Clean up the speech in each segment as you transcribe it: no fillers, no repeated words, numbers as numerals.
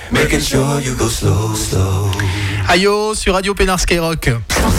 making sure you go slow, slow. Ayo sur Radio Pénard Skyrock.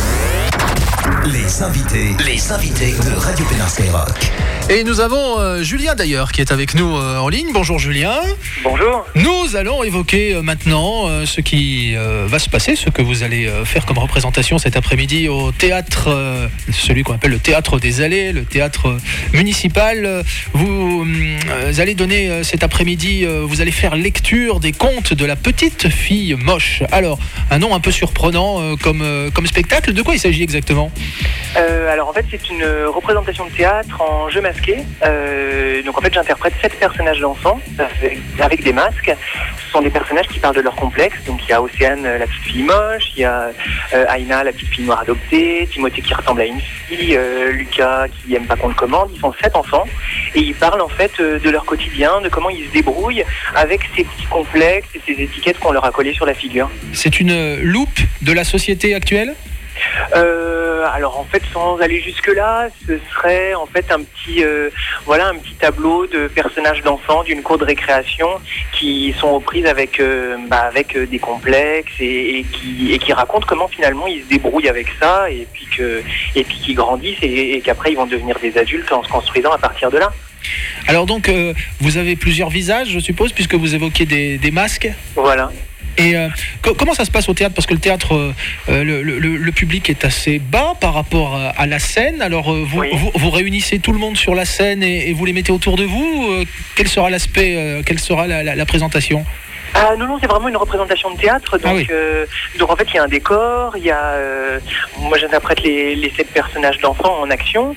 Les invités de Radio Pénard Skyrock. Et nous avons Julien d'ailleurs qui est avec nous en ligne. Bonjour Julien. Bonjour. Nous allons évoquer maintenant ce qui va se passer, ce que vous allez faire comme représentation cet après-midi au théâtre, celui qu'on appelle le théâtre des Allées, le théâtre municipal. Vous allez donner cet après-midi, vous allez faire lecture des contes de la petite fille moche. Alors, un nom un peu surprenant comme spectacle. De quoi il s'agit exactement ? Alors en fait c'est une représentation de théâtre en jeu masqué. Donc en fait j'interprète 7 personnages d'enfants avec des masques. Ce sont des personnages qui parlent de leur complexe. Donc il y a Océane, la petite fille moche, il y a Aïna, la petite fille noire adoptée, Timothée qui ressemble à une fille, Lucas qui aime pas qu'on le commande. Ils sont 7 enfants et ils parlent en fait de leur quotidien, de comment ils se débrouillent avec ces petits complexes et ces étiquettes qu'on leur a collées sur la figure. C'est une loupe de la société actuelle ? Alors en fait sans aller jusque là, ce serait en fait un petit tableau de personnages d'enfants d'une cour de récréation qui sont aux prises avec des complexes et qui racontent comment finalement ils se débrouillent avec ça et puis qu'ils grandissent et qu'après ils vont devenir des adultes en se construisant à partir de là. Alors donc vous avez plusieurs visages je suppose puisque vous évoquez des masques. Voilà. Et comment ça se passe au théâtre ? Parce que le théâtre, le public est assez bas par rapport à la scène. Alors vous réunissez tout le monde sur la scène et vous les mettez autour de vous. Quel sera l'aspect, quelle sera la présentation ? Non, c'est vraiment une représentation de théâtre. Donc, donc en fait, il y a un décor. Il y a, moi, j'interprète les 7 personnages d'enfants en action.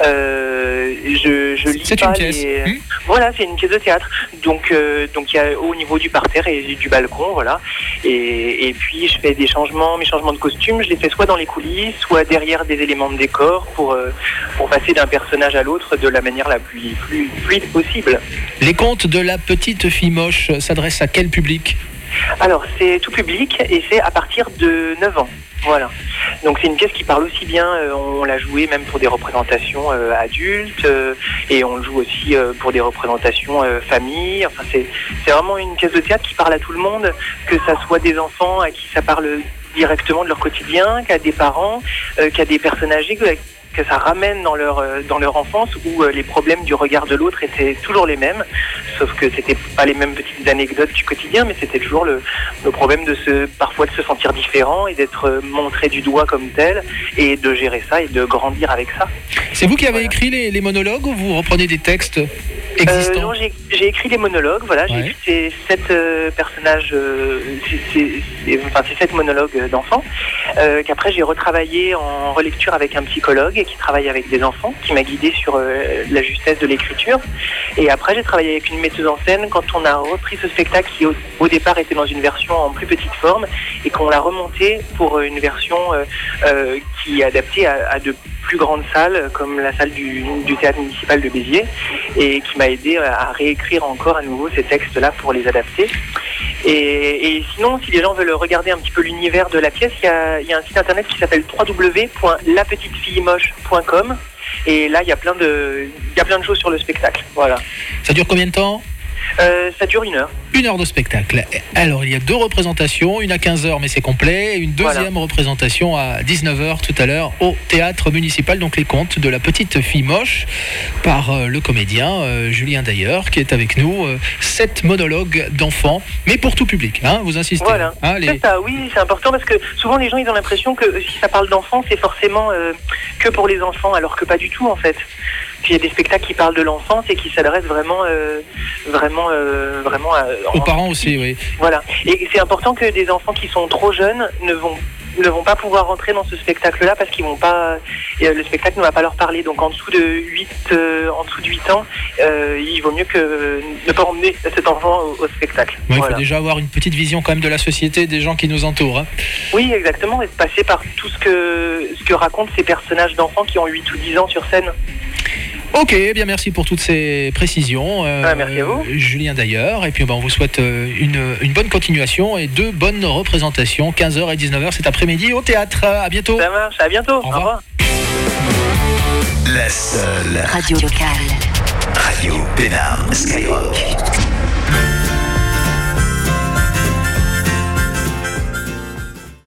Je lis c'est pas une pièce. Voilà, c'est une pièce de théâtre. Donc il y a au niveau du parterre et du balcon, voilà. Et puis je fais mes changements de costume. Je les fais soit dans les coulisses, soit derrière des éléments de décor pour passer d'un personnage à l'autre de la manière la plus fluide possible. Les contes de la petite fille moche s'adressent à quel public ? Alors c'est tout public et c'est à partir de 9 ans. Voilà. Donc c'est une pièce qui parle aussi bien, on l'a joué même pour des représentations adultes et on le joue aussi pour des représentations famille. Enfin c'est vraiment une pièce de théâtre qui parle à tout le monde, que ça soit des enfants à qui ça parle directement de leur quotidien, qu'à des parents, qu'à des personnes âgées, que ça ramène dans leur enfance où les problèmes du regard de l'autre étaient toujours les mêmes, sauf que c'était pas les mêmes petites anecdotes du quotidien, mais c'était toujours le problème parfois de se sentir différent et d'être montré du doigt comme tel et de gérer ça et de grandir avec ça. C'est vous qui avez écrit les monologues ou vous reprenez des textes existants ? Non, j'ai écrit les monologues, voilà, j'ai écrit ces 7 personnages, ces 7 monologues d'enfants, qu'après j'ai retravaillé en relecture avec un psychologue qui travaille avec des enfants, qui m'a guidé sur la justesse de l'écriture. Et après, j'ai travaillé avec une metteuse en scène quand on a repris ce spectacle qui, au départ, était dans une version en plus petite forme et qu'on l'a remonté pour une version qui est adaptée à de plus grandes salles, comme la salle du théâtre municipal de Béziers, et qui m'a aidé à réécrire encore à nouveau ces textes-là pour les adapter. Et sinon, si les gens veulent regarder un petit peu l'univers de la pièce, il y a un site internet qui s'appelle www.lapetitefillemoche.com et là, il y a plein de choses sur le spectacle. Voilà. Ça dure combien de temps ? Ça dure 1 heure. 1 heure de spectacle. Alors, il y a 2 représentations, une à 15h, mais c'est complet, et une deuxième représentation à 19h tout à l'heure au théâtre municipal, donc les contes de la petite fille moche, par le comédien Julien d'ailleurs, qui est avec nous. 7 monologues d'enfants, mais pour tout public, hein, vous insistez. Voilà, c'est ça, oui, c'est important, parce que souvent les gens, ils ont l'impression que si ça parle d'enfants, c'est forcément que pour les enfants, alors que pas du tout, en fait. Puis il y a des spectacles qui parlent de l'enfance et qui s'adressent vraiment aux parents aussi, oui. Voilà. Et c'est important que des enfants qui sont trop jeunes ne vont pas pouvoir rentrer dans ce spectacle-là parce qu'ils vont pas. Le spectacle ne va pas leur parler. Donc en dessous de 8 ans, il vaut mieux que ne pas emmener cet enfant au spectacle. Oui, voilà. Il faut déjà avoir une petite vision quand même de la société, des gens qui nous entourent. Hein. Oui, exactement, et de passer par tout ce que racontent ces personnages d'enfants qui ont 8 ou 10 ans sur scène. Ok, bien merci pour toutes ces précisions. Merci à vous. Julien d'ailleurs. Et puis on vous souhaite une bonne continuation et 2 bonnes représentations, 15h et 19h cet après-midi au théâtre. À bientôt. Ça marche, à bientôt. Au revoir. La seule radio locale. Radio Pénard Skyrock.